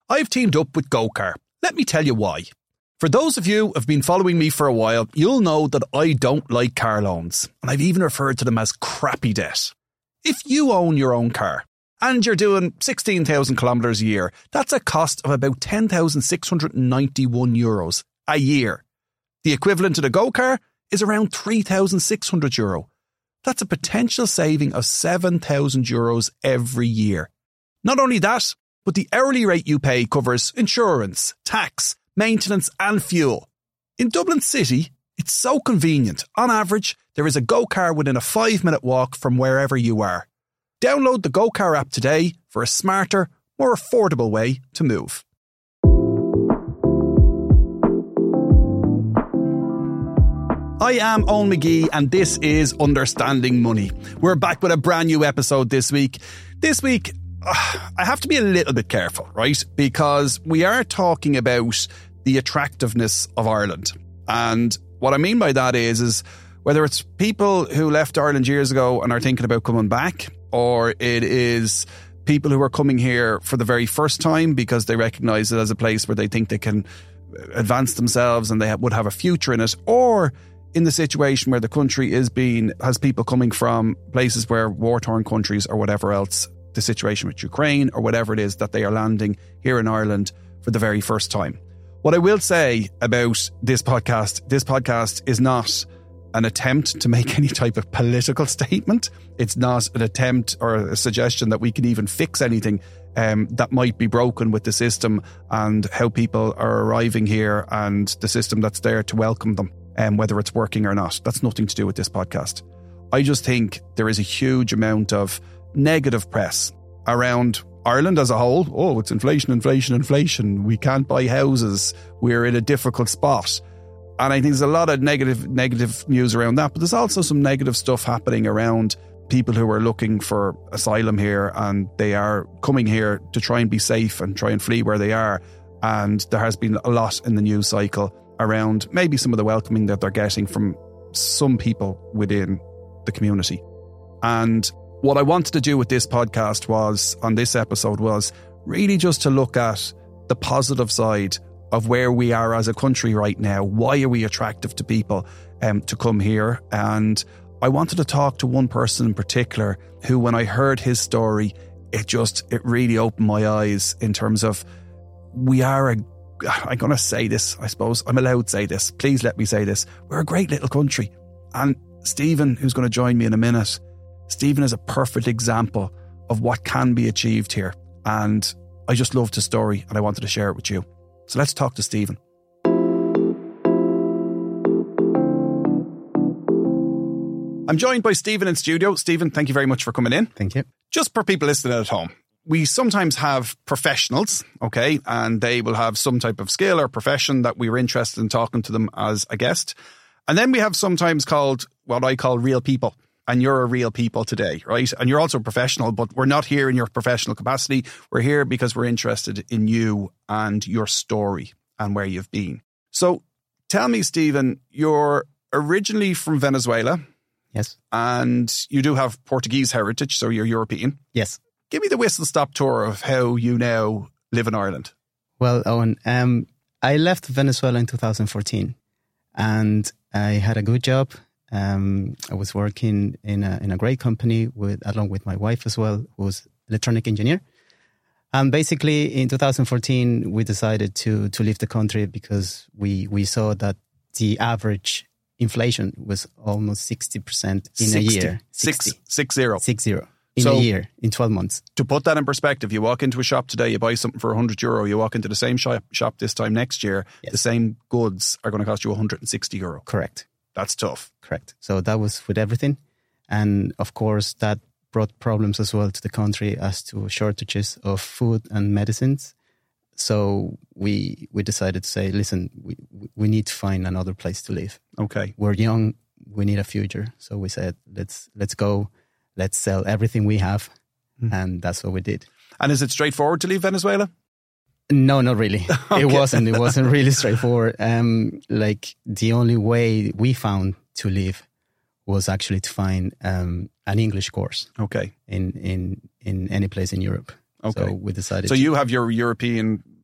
I've teamed up with GoCar. Let me tell you why. For those of you who have been following me for a while, you'll know that I don't like car loans, and I've even referred to them as crappy debt. If you own your own car and you're doing 16,000 kilometres a year, that's a cost of about €10,691 a year. The equivalent to the GoCar is around €3,600. That's a potential saving of €7,000 every year. Not only that, but the hourly rate you pay covers insurance, tax, maintenance and fuel. In Dublin City, it's so convenient. On average, there is a GoCar within a 5-minute walk from wherever you are. Download the GoCar app today for a smarter, more affordable way to move. I am Owen McGee and this is Understanding Money. We're back with a brand new episode this week. This week, I have to be a little bit careful, right? Because we are talking about the attractiveness of Ireland. And what I mean by that is whether it's people who left Ireland years ago and are thinking about coming back, or it is people who are coming here for the very first time because they recognise it as a place where they think they can advance themselves and they would have a future in it, or in the situation where the country has people coming from places where war-torn countries or whatever else, the situation with Ukraine or whatever it is, that they are landing here in Ireland for the very first time. What I will say about this podcast is not an attempt to make any type of political statement. It's not an attempt or a suggestion that we can even fix anything that might be broken with the system and how people are arriving here and the system that's there to welcome them, whether it's working or not. That's nothing to do with this podcast. I just think there is a huge amount of negative press around Ireland as a whole. Oh, it's inflation. We can't buy houses. We're in a difficult spot. And I think there's a lot of negative news around that. But there's also some negative stuff happening around people who are looking for asylum here and they are coming here to try and be safe and try and flee where they are. And there has been a lot in the news cycle around maybe some of the welcoming that they're getting from some people within the community. And what I wanted to do with this podcast on this episode was really just to look at the positive side of where we are as a country right now. Why are we attractive to people to come here? And I wanted to talk to one person in particular who, when I heard his story, it really opened my eyes in terms of I'm going to say this, I suppose. I'm allowed to say this. Please let me say this. We're a great little country. And Stephen, who's going to join me in a minute, Stephen is a perfect example of what can be achieved here. And I just loved his story and I wanted to share it with you. So let's talk to Stephen. I'm joined by Stephen in studio. Stephen, thank you very much for coming in. Thank you. Just for people listening at home, we sometimes have professionals, okay, and they will have some type of skill or profession that we were interested in talking to them as a guest. And then we have sometimes called what I call real people. And you're a real people today, right? And you're also a professional, but we're not here in your professional capacity. We're here because we're interested in you and your story and where you've been. So tell me, Stephen, you're originally from Venezuela. Yes. And you do have Portuguese heritage, so you're European. Yes. Give me the whistle-stop tour of how you now live in Ireland. Well, Owen, I left Venezuela in 2014 and I had a good job. I was working in a great company along with my wife as well, who was electronic engineer. And basically in 2014, we decided to leave the country because we saw that the average inflation was almost 60% in a year. 60 in a year, in 12 months. To put that in perspective, you walk into a shop today, you buy something for €100, you walk into the same shop this time next year, yes, the same goods are going to cost you €160. Correct. That's tough. Correct. So that was with everything. And of course, that brought problems as well to the country as to shortages of food and medicines. So we decided to say, listen, we need to find another place to live. Okay. We're young. We need a future. So we said, let's go. Let's sell everything we have. And that's what we did. And is it straightforward to leave Venezuela? No, not really. Okay. It wasn't really straightforward. Like the only way we found to leave was actually to find an English course. Okay. In any place in Europe. Okay. So we decided. So you have your European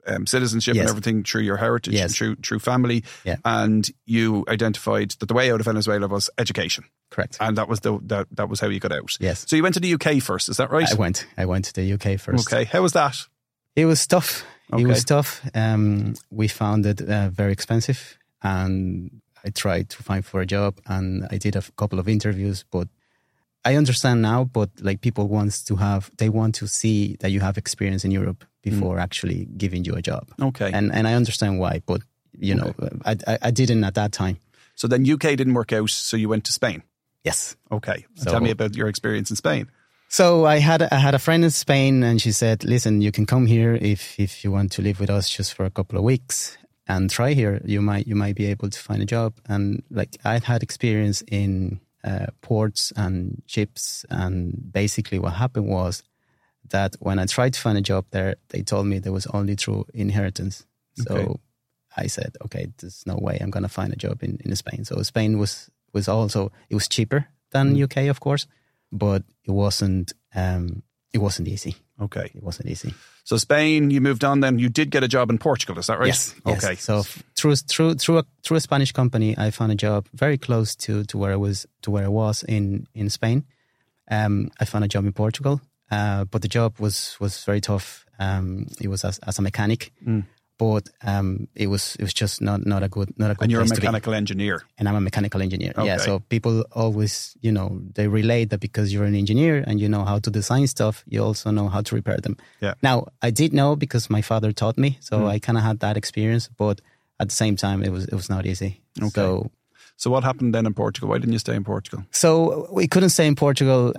citizenship and everything through your heritage and through family. Yeah. And you identified that the way out of Venezuela was education. Correct. And that was that was how you got out. Yes. So you went to the UK first, is that right? I went to the UK first. Okay. How was that? It was tough. Okay. It was tough. We found it very expensive, and I tried to find for a job, and I did a couple of interviews, but I understand now, but like people want to see that you have experience in Europe before actually giving you a job. Okay. And I understand why, but know, I didn't at that time. So then UK didn't work out, so you went to Spain. Yes. Okay. So tell me about your experience in Spain. So I had a friend in Spain, and she said, listen, you can come here if you want to live with us just for a couple of weeks and try here. You might be able to find a job. And like I'd had experience in ports and ships, and basically what happened was that when I tried to find a job there, they told me there was only through inheritance. So I said, okay, there's no way I'm going to find a job in Spain. So Spain was also, it was cheaper than UK, of course, but it wasn't easy. Okay. It wasn't easy. So Spain, you moved on then. You did get a job in Portugal, is that right? Yes. Okay. So through a Spanish company, I found a job very close to where I was in Spain. I found a job in Portugal, but the job was very tough. It was as a mechanic. But it was just not a good And you're a place to be. mechanical engineer. And I'm a mechanical engineer. Okay. Yeah. So people always, they relate that because you're an engineer and you know how to design stuff, you also know how to repair them. Yeah. Now, I did know because my father taught me, so I kind of had that experience. But at the same time, it was not easy. Okay. So what happened then in Portugal? Why didn't you stay in Portugal? So we couldn't stay in Portugal.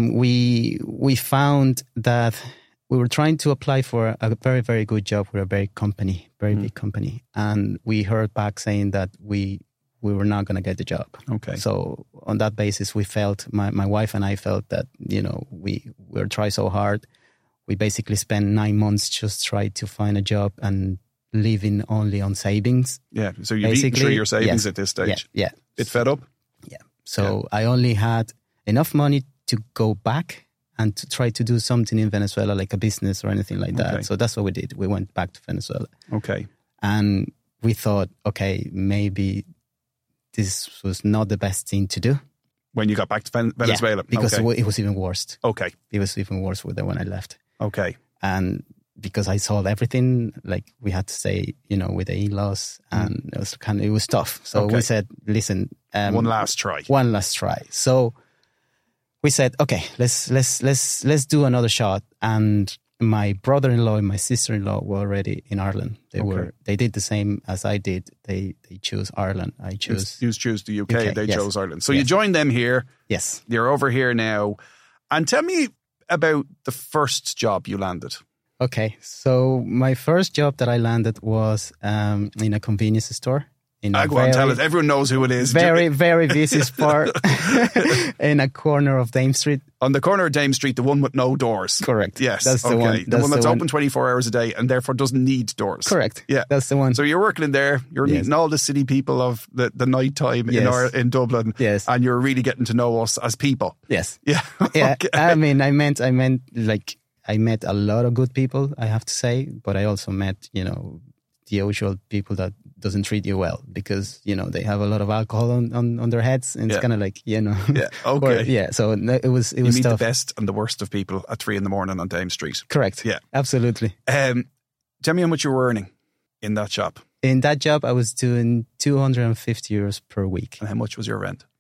We found that we were trying to apply for a very, very good job with a very big company. And we heard back saying that we were not going to get the job. Okay. So on that basis, we felt, my wife and I felt that, we were trying so hard. We basically spent 9 months just trying to find a job and living only on savings. Yeah. So you've eaten through your savings at this stage. Yeah. Bit fed up? Yeah. So I only had enough money to go back and to try to do something in Venezuela, like a business or anything like that. Okay. So that's what we did. We went back to Venezuela. Okay. And we thought, okay, maybe this was not the best thing to do. When you got back to Venezuela? Yeah, because it was even worse. Okay. It was even worse than when I left. Okay. And because I sold everything, like we had to stay, with the in-laws, and it was tough. So we said, listen, one last try. So we said, okay, let's do another shot. And my brother-in-law and my sister-in-law were already in Ireland. They did the same as I did. They chose Ireland. I chose. You choose the UK. They chose Ireland. So yes. You joined them here. Yes. You're over here now. And tell me about the first job you landed. Okay. So my first job that I landed was in a convenience store. Go on, tell us. Everyone knows who it is. Very, very busy spot in a corner of Dame Street. On the corner of Dame Street, the one with no doors. Correct. Yes. That's the one. The one that's open 24 hours a day and therefore doesn't need doors. Correct. Yeah. That's the one. So you're working in there. You're meeting all the city people of the night time in Dublin. Yes. And you're really getting to know us as people. Yes. Yeah. Yeah. Okay. I meant I met a lot of good people, I have to say, but I also met, the usual people that doesn't treat you well because, they have a lot of alcohol on their heads, and it's kind of like, Yeah, okay. So it was you meet tough. the best and the worst of people at 3 a.m. on Dame Street. Correct. Yeah. Absolutely. Tell me how much you were earning in that job. In that job, I was doing 250 euros per week. And how much was your rent?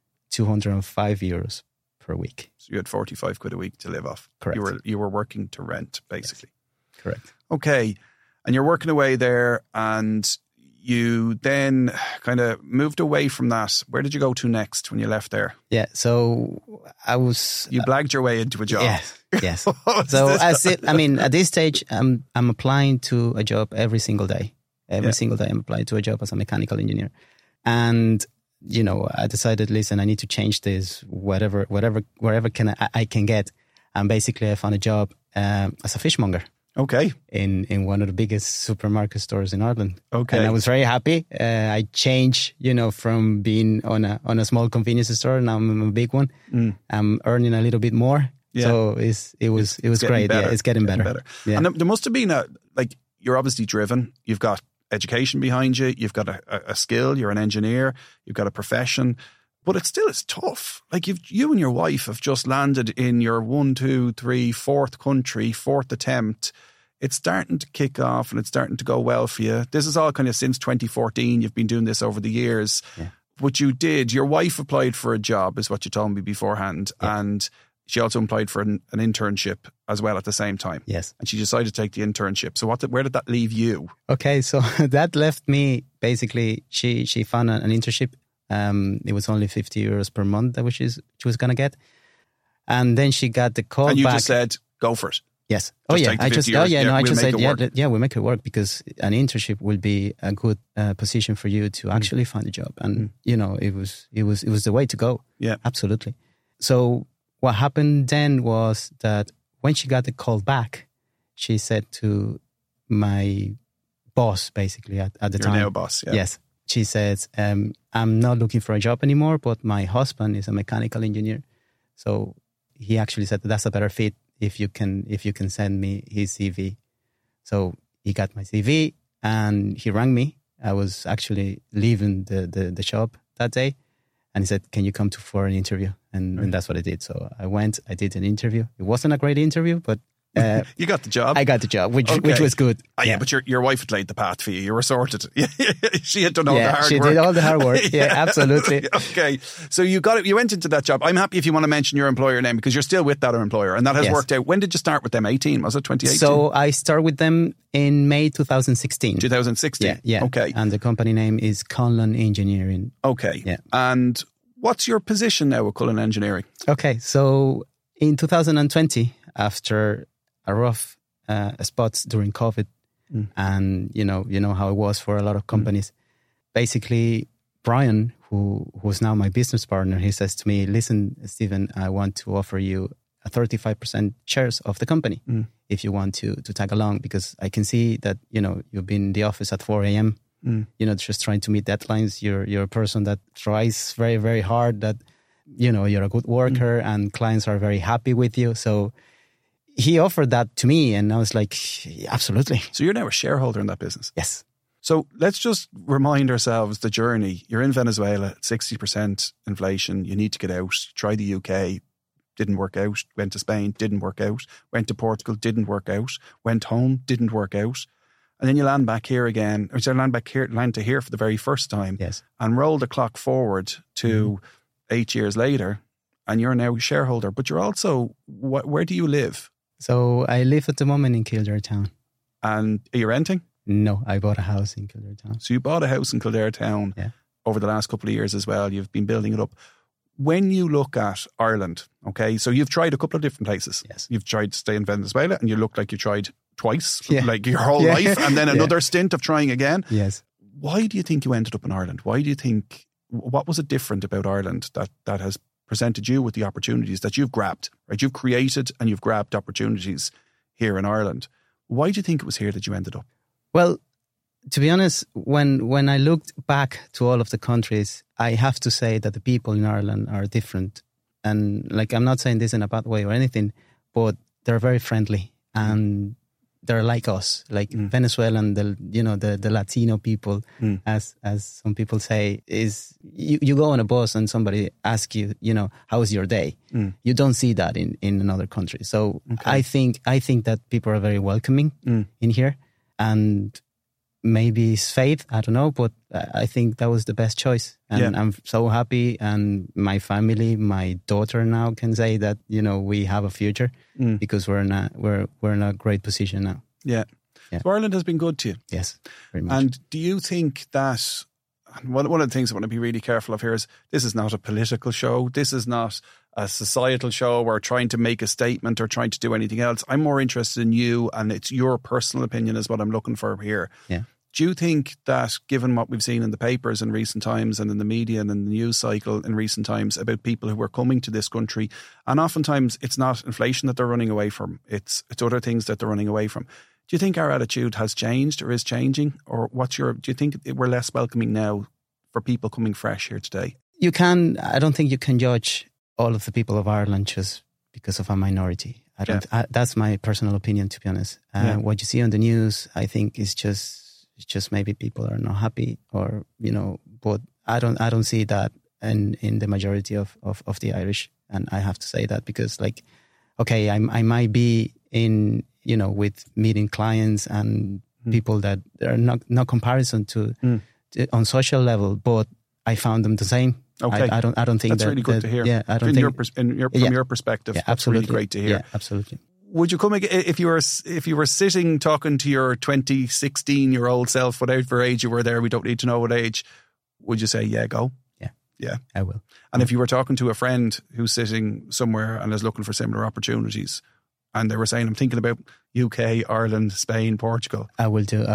205 euros per week. So you had 45 quid a week to live off. Correct. You were working to rent, basically. Yes. Correct. Okay. And you're working away there, and you then kind of moved away from that. Where did you go to next when you left there? Yeah. So I was... You blagged your way into a job. Yes. So at this stage, I'm applying to a job every single day. Every single day I'm applying to a job as a mechanical engineer. And, I decided, listen, I need to change this, wherever I can get. And basically I found a job as a fishmonger. Okay. In one of the biggest supermarket stores in Ireland. Okay. And I was very happy. I changed, from being on a small convenience store. Now I'm a big one. I'm earning a little bit more. Yeah. So it was great. Better. Yeah, it's getting better. Yeah. And there must have been you're obviously driven. You've got education behind you. You've got a skill. You're an engineer. You've got a profession. But it's tough. Like you and your wife have just landed in your 1, 2, 3, fourth country, fourth attempt. It's starting to kick off and it's starting to go well for you. This is all kind of since 2014. You've been doing this over the years. Yeah. What you did, your wife applied for a job, is what you told me beforehand. Yeah. And she also applied for an internship as well at the same time. Yes. And she decided to take the internship. So where did that leave you? Okay, so that left me, basically, she found an internship. It was only 50 euros per month that she was going to get. And then she got the call back. And you just said, go for it. Yes. I just said, we'll make it work, because an internship will be a good position for you to actually find a job. And, it was the way to go. Yeah. Absolutely. So what happened then was that when she got the call back, she said to my boss, basically, at the time. Your now boss, yeah. Yes. She says, I'm not looking for a job anymore, but my husband is a mechanical engineer. So he actually said that's a better fit if you can send me his CV. So he got my CV and he rang me. I was actually leaving the job that day. And he said, can you come for an interview? And that's what I did. So I went, I did an interview. It wasn't a great interview, but... you got the job. I got the job, which was good. Yeah, but your wife had laid the path for you. You were sorted. She had done all the hard work. She did all the hard work. Yeah, absolutely. Okay, so you went into that job. I'm happy if you want to mention your employer name, because you're still with that employer, and that has worked out. When did you start with them? 18? Was it 2018? So I started with them in May 2016. 2016. Yeah. Okay. And the company name is Cullen Engineering. Okay. Yeah. And what's your position now with Cullen Engineering? Okay, so in 2020, after a rough spots during COVID, and you know how it was for a lot of companies. Basically, Brian, who's now my business partner, he says to me, "Listen, Stephen, I want to offer you a 35% shares of the company if you want to tag along, because I can see that you've been in the office at 4 a.m. Just trying to meet deadlines. You're a person that tries very, very hard. That you're a good worker, and clients are very happy with you. So." He offered that to me, and I was like, absolutely. So you're now a shareholder in that business? Yes. So let's just remind ourselves the journey. You're in Venezuela, 60% inflation. You need to get out. Try the UK, didn't work out. Went to Spain, didn't work out. Went to Portugal, didn't work out. Went home, didn't work out. And then you land back here again, or land to here for the very first time. Yes. And roll the clock forward to 8 years later, and you're now a shareholder. But you're also, where do you live? So I live at the moment in Kildare Town. And are you renting? No, I bought a house in Kildare Town. So you bought a house in Kildare Town over the last couple of years as well. You've been building it up. When you look at Ireland, okay, so you've tried a couple of different places. Yes. You've tried to stay in Venezuela, and you look like you tried twice, like your whole life, and then another stint of trying again. Yes. Why do you think you ended up in Ireland? Why do you think, what was it different about Ireland that has presented you with the opportunities that you've grabbed, right? You've created and you've grabbed opportunities here in Ireland. Why do you think it was here that you ended up? Well, to be honest, when I looked back to all of the countries, I have to say that the people in Ireland are different. And I'm not saying this in a bad way or anything, but they're very friendly and they're like us, Venezuelan, the Latino people, as some people say, is you go on a bus and somebody asks you, how's your day? You don't see that in another country. So I think that people are very welcoming in here, and maybe it's fate, I don't know, but I think that was the best choice. And I'm so happy, and my family, my daughter now can say that, we have a future because we're in a great position now. Yeah. So Ireland has been good to you. Yes, very much. And do you think that, one of the things I want to be really careful of here is, this is not a political show. This is not a societal show or trying to make a statement or trying to do anything else. I'm more interested in you, and it's your personal opinion is what I'm looking for here. Yeah. Do you think that, given what we've seen in the papers in recent times and in the media and in the news cycle in recent times about people who are coming to this country, and oftentimes it's not inflation that they're running away from, it's other things that they're running away from. Do you think our attitude has changed or is changing? Or do you think we're less welcoming now for people coming fresh here today? I don't think you can judge all of the people of Ireland just because of a minority. I don't. That's my personal opinion, to be honest. What you see on the news, I think, is just maybe people are not happy, or But I don't see that in the majority of the Irish, and I have to say that because, like, okay, I might be in with meeting clients and people that are not comparison to on social level, but I found them the same. Okay, I don't think that's really good to hear. Yeah, I don't think from your perspective. Yeah, that's absolutely really great to hear. Yeah, absolutely. Would you come if you were sitting talking to your 16-year-old self, whatever age you were there? We don't need to know what age. Would you say, yeah, go? Yeah, I will. And if you were talking to a friend who's sitting somewhere and is looking for similar opportunities, and they were saying, I'm thinking about UK, Ireland, Spain, Portugal, I will do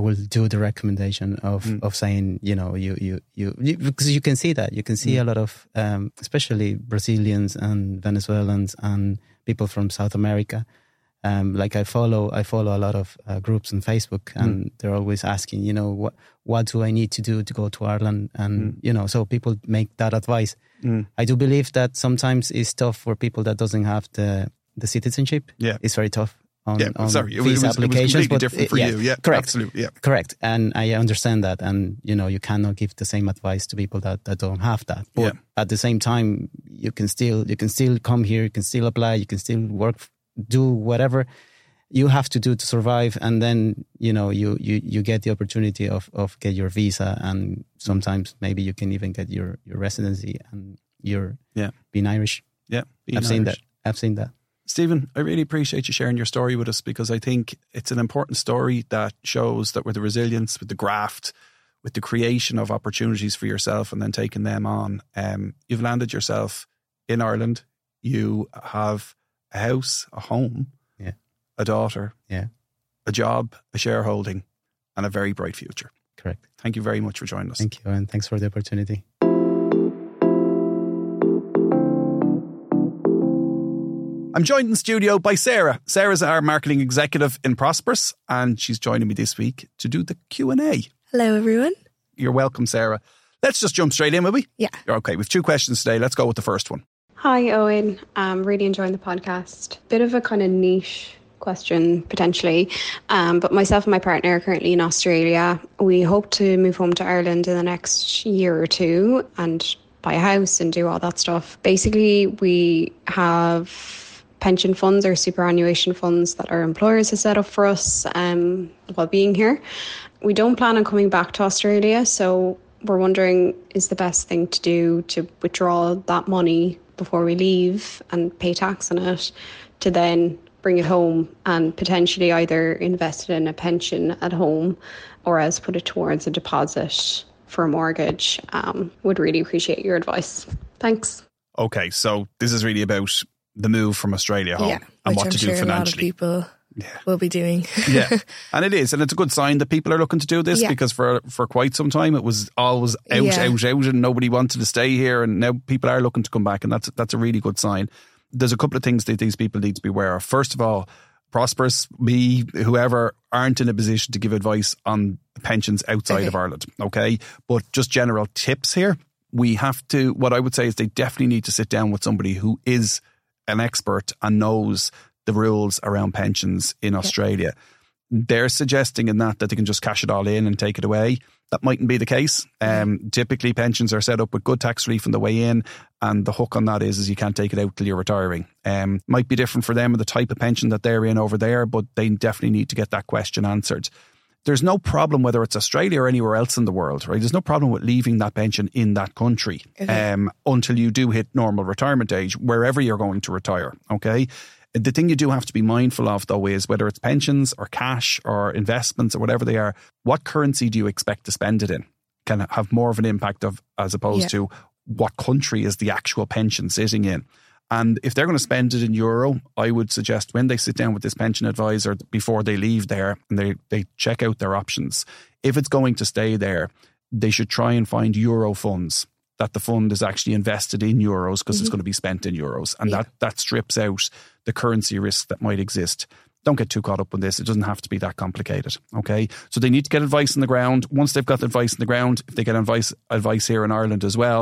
the recommendation of saying, you because you can see that. You can see a lot of, especially Brazilians and Venezuelans and people from South America. Like I follow a lot of groups on Facebook, and they're always asking, what do I need to do to go to Ireland? And, so people make that advice. I do believe that sometimes it's tough for people that doesn't have the citizenship. Yeah. It's very tough on visa applications. It was completely different for you. Yeah, correct. Absolutely. Yeah. Correct. And I understand that. And, you cannot give the same advice to people that don't have that. But at the same time, you can still come here, you can still apply, you can still work, do whatever you have to do to survive, and then you get the opportunity of get your visa, and sometimes maybe you can even get your residency, and you're being Irish. Yeah, I've seen that. Stephen, I really appreciate you sharing your story with us, because I think it's an important story that shows that with the resilience, with the graft, with the creation of opportunities for yourself and then taking them on, you've landed yourself in Ireland. You have a house, a home, a daughter, a job, a shareholding, and a very bright future. Correct. Thank you very much for joining us. Thank you, and thanks for the opportunity. I'm joined in studio by Sarah. Sarah's our marketing executive in Prosperous, and she's joining me this week to do the Q&A. Hello, everyone. You're welcome, Sarah. Let's just jump straight in, will we? Yeah. Okay, we have 2 questions today. Let's go with the first one. Hi, Owen. I'm really enjoying the podcast. Bit of a kind of niche question, potentially. But myself and my partner are currently in Australia. We hope to move home to Ireland in the next year or 2 and buy a house and do all that stuff. Basically, we have pension funds or superannuation funds that our employers have set up for us while being here. We don't plan on coming back to Australia, so we're wondering, is the best thing to do to withdraw that money before we leave and pay tax on it, to then bring it home and potentially either invest it in a pension at home or else put it towards a deposit for a mortgage? Would really appreciate your advice. Thanks. Okay, so this is really about the move from Australia home and what to do financially. A lot of people will be doing. And it is, and it's a good sign that people are looking to do this, because for quite some time it was always out and nobody wanted to stay here, and now people are looking to come back, and that's a really good sign. There's a couple of things that these people need to be aware of. First of all, Prosperous, me, whoever, aren't in a position to give advice on pensions outside of Ireland, okay? But just general tips here. We have to, what I would say is they definitely need to sit down with somebody who is an expert and knows the rules around pensions in Australia. They're suggesting in that they can just cash it all in and take it away. That mightn't be the case. Typically pensions are set up with good tax relief on the way in, and the hook on that is you can't take it out till you're retiring. Might be different for them and the type of pension that they're in over there, but they definitely need to get that question answered. There's no problem whether it's Australia or anywhere else in the world, right? There's no problem with leaving that pension in that country until you do hit normal retirement age, wherever you're going to retire, okay? The thing you do have to be mindful of, though, is whether it's pensions or cash or investments or whatever they are, what currency do you expect to spend it in? Can have more of an impact as opposed to what country is the actual pension sitting in. And if they're going to spend it in euro, I would suggest when they sit down with this pension advisor before they leave there and they check out their options, if it's going to stay there, they should try and find euro funds, that the fund is actually invested in euros because it's going to be spent in euros. And that strips out the currency risk that might exist. Don't get too caught up with this. It doesn't have to be that complicated. Okay. So they need to get advice on the ground. Once they've got advice on the ground, if they get advice here in Ireland as well,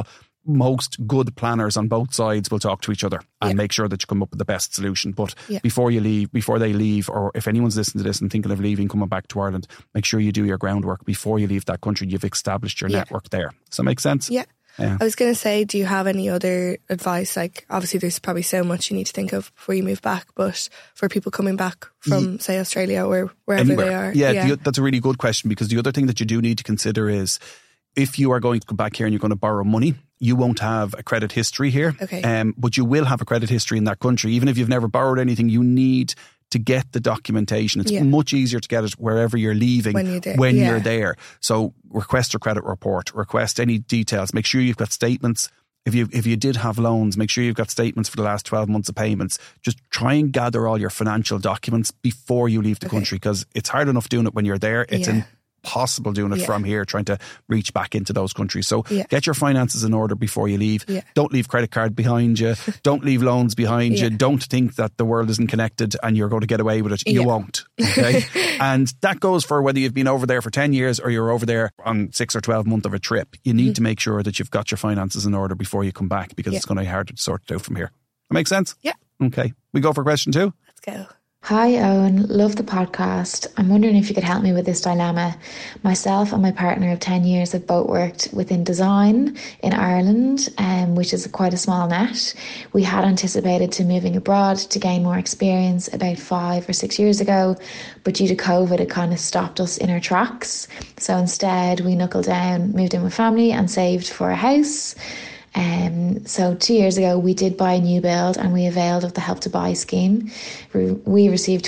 most good planners on both sides will talk to each other and make sure that you come up with the best solution. But before they leave, or if anyone's listening to this and thinking of leaving, coming back to Ireland, make sure you do your groundwork before you leave that country. You've established your network there. Does that make sense? Yeah. I was going to say, do you have any other advice? Like, obviously there's probably so much you need to think of before you move back, but for people coming back from, say, Australia or wherever they are. That's a really good question, because the other thing that you do need to consider is, if you are going to come back here and you're going to borrow money, you won't have a credit history here. But you will have a credit history in that country. Even if you've never borrowed anything, you need to get the documentation. It's much easier to get it wherever you're leaving when you're there. So request a credit report, request any details. Make sure you've got statements. If you did have loans, make sure you've got statements for the last 12 months of payments. Just try and gather all your financial documents before you leave the country, because it's hard enough doing it when you're there. It's impossible doing it from here, trying to reach back into those countries. So get your finances in order before you leave. Don't leave credit card behind you. Don't leave loans behind you. Don't think that the world isn't connected and you're going to get away with it. You won't. Okay. And that goes for whether you've been over there for 10 years or you're over there on 6 or 12 months of a trip. You need to make sure that you've got your finances in order before you come back, because it's going to be harder to sort it out from here. That makes sense? Yeah. Okay. We go for question 2? Let's go. Hi Owen, love the podcast. I'm wondering if you could help me with this dilemma. Myself and my partner of 10 years have both worked within design in Ireland, which is quite a small net. We had anticipated to moving abroad to gain more experience about 5 or 6 years ago, but due to COVID it kind of stopped us in our tracks. So instead we knuckled down, moved in with family and saved for a house. So 2 years ago we did buy a new build and we availed of the Help to Buy scheme. We received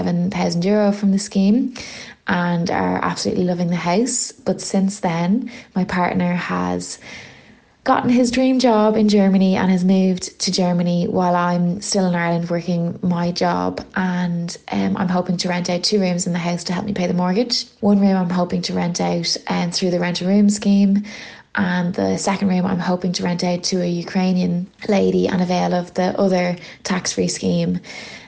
€27,000 from the scheme and are absolutely loving the house. But since then my partner has gotten his dream job in Germany and has moved to Germany while I'm still in Ireland working my job, and I'm hoping to rent out 2 rooms in the house to help me pay the mortgage. 1 room I'm hoping to rent out through the Rent a Room scheme, and the 2nd room I'm hoping to rent out to a Ukrainian lady and avail of the other tax-free scheme.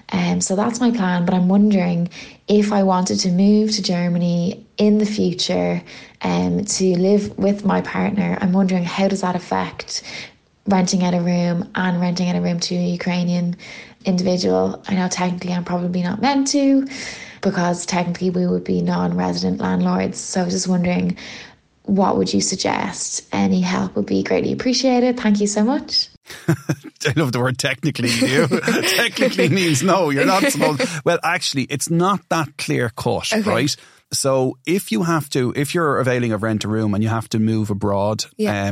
So that's my plan, but I'm wondering if I wanted to move to Germany in the future to live with my partner, I'm wondering how does that affect renting out a room and renting out a room to a Ukrainian individual. I know technically I'm probably not meant to, because technically we would be non-resident landlords. So I was just wondering, what would you suggest? Any help would be greatly appreciated. Thank you so much. I love the word technically. Technically means no, you're not supposed. Well, actually, it's not that clear cut, right? So if you're availing of Rent a Room and you have to move abroad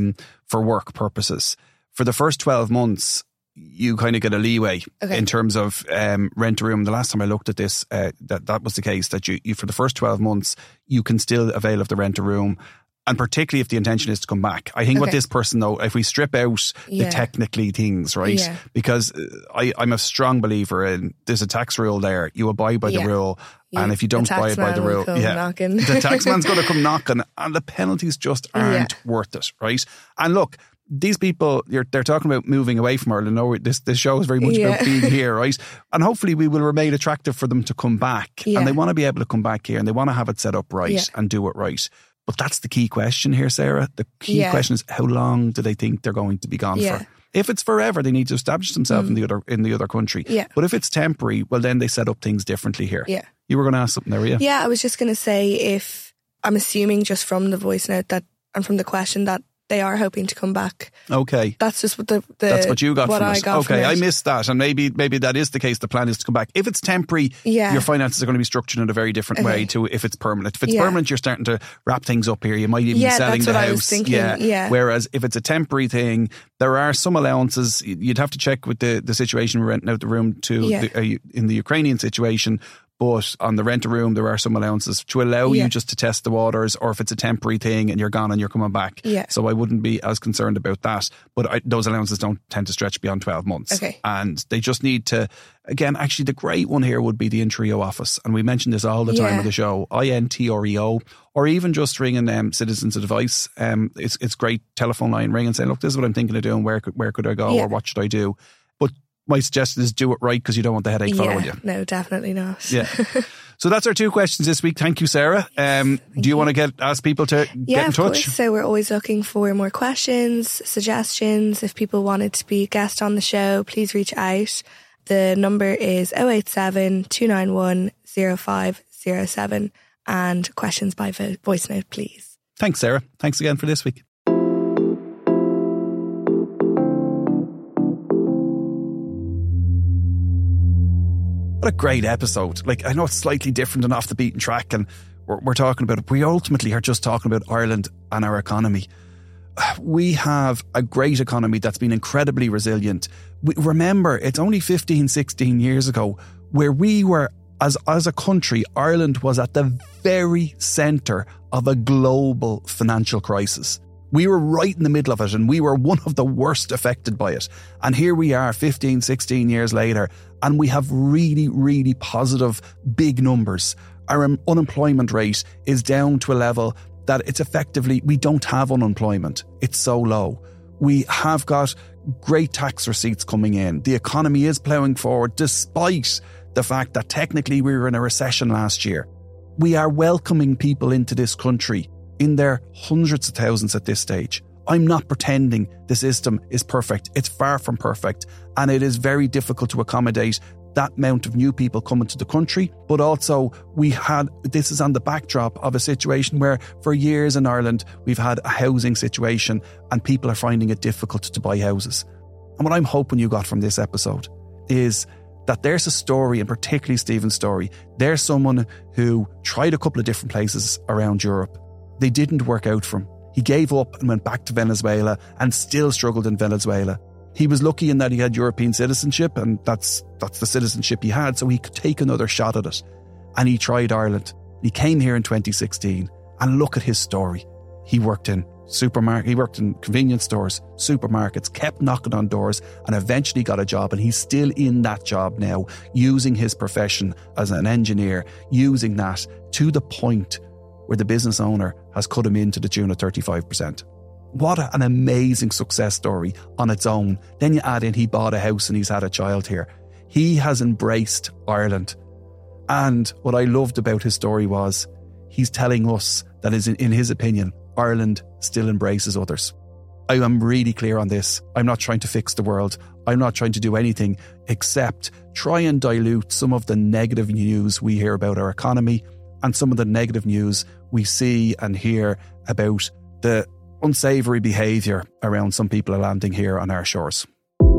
for work purposes, for the first 12 months, you kind of get a leeway in terms of Rent a Room. The last time I looked at this, that was the case, that you for the first 12 months, you can still avail of the Rent a Room. And particularly if the intention is to come back. I think what this person, though, if we strip out the technically things, right? Yeah. Because I'm a strong believer in there's a tax rule there. You abide by the rule. Yeah. And if you don't abide by the rule, the taxman's going to come knocking, and the penalties just aren't worth it, right? And look, these people, they're talking about moving away from Ireland. No, this show is very much about being here, right? And hopefully we will remain attractive for them to come back. Yeah. And they want to be able to come back here and they want to have it set up right and do it right. But that's the key question here, Sarah. The key question is, how long do they think they're going to be gone for? If it's forever, they need to establish themselves in the other country. Yeah. But if it's temporary, well, then they set up things differently here. Yeah. You were going to ask something there, were you? Yeah, I was just going to say, if I'm assuming just from the voice note that and from the question that they are hoping to come back. Okay. That's just what that's what you got what from I it. got okay, from it. I missed that. And maybe that is the case. The plan is to come back. If it's temporary, your finances are going to be structured in a very different way to if it's permanent. If it's permanent, you're starting to wrap things up here. You might even be selling the house. I was thinking. Yeah. Whereas if it's a temporary thing, there are some allowances. You'd have to check with the situation we're renting out the room to in the Ukrainian situation. But on the Rent a Room, there are some allowances to allow you just to test the waters, or if it's a temporary thing and you're gone and you're coming back. Yeah. So I wouldn't be as concerned about that. But those allowances don't tend to stretch beyond 12 months. Okay. And they just need to, again, actually the great one here would be the Intreo office. And we mention this all the time of the show, INTREO, or even just ringing Citizens Advice. It's great telephone line, ring and say, look, this is what I'm thinking of doing. Where could I go or what should I do? But my suggestion is do it right, because you don't want the headache following you. No, definitely not. Yeah. So that's our 2 questions this week. Thank you, Sarah. Do you want to ask people to get in touch? Of course. So we're always looking for more questions, suggestions. If people wanted to be a guest on the show, please reach out. The number is 087 291 0507 and questions by voice note, please. Thanks, Sarah. Thanks again for this week. What a great episode. Like, I know it's slightly different and off the beaten track, and we're talking about it. We ultimately are just talking about Ireland and our economy. We have a great economy that's been incredibly resilient. Remember, it's only 15, 16 years ago where we were, as a country, Ireland was at the very centre of a global financial crisis. We were right in the middle of it, and we were one of the worst affected by it. And here we are 15, 16 years later, and we have really, really positive big numbers. Our unemployment rate is down to a level that it's effectively, we don't have unemployment. It's so low. We have got great tax receipts coming in. The economy is ploughing forward despite the fact that technically we were in a recession last year. We are welcoming people into this country in their hundreds of thousands at this stage. I'm not pretending the system is perfect. It's far from perfect, and it is very difficult to accommodate that amount of new people coming to the country. But also, this is on the backdrop of a situation where for years in Ireland, we've had a housing situation and people are finding it difficult to buy houses. And what I'm hoping you got from this episode is that there's a story, and particularly Stephen's story. There's someone who tried a couple of different places around Europe. They didn't work out for him. He gave up and went back to Venezuela and still struggled in Venezuela. He was lucky in that he had European citizenship, and that's the citizenship he had, so he could take another shot at it. And he tried Ireland. He came here in 2016, and look at his story. He worked in convenience stores, supermarkets, kept knocking on doors, and eventually got a job, and he's still in that job now, using his profession as an engineer, using that to the point where the business owner has cut him in to the tune of 35%. What an amazing success story on its own. Then you add in he bought a house and he's had a child here. He has embraced Ireland. And what I loved about his story was he's telling us that in his opinion, Ireland still embraces others. I am really clear on this. I'm not trying to fix the world. I'm not trying to do anything except try and dilute some of the negative news we hear about our economy and some of the negative news we see and hear about the unsavoury behaviour around some people landing here on our shores.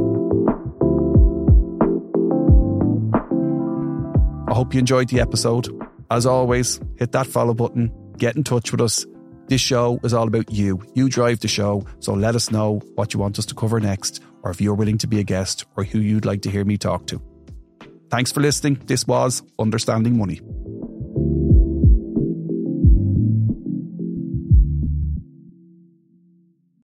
I hope you enjoyed the episode. As always, hit that follow button, get in touch with us. This show is all about you. You drive the show, so let us know what you want us to cover next, or if you're willing to be a guest, or who you'd like to hear me talk to. Thanks for listening. This was Understanding Money.